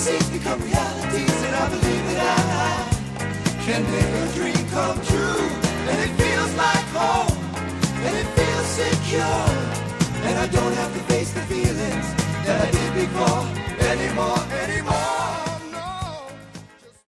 fantasies become realities, and I believe that I can make a dream come true. And it feels like home, and it feels secure, and I don't have to face the feelings that I did before anymore.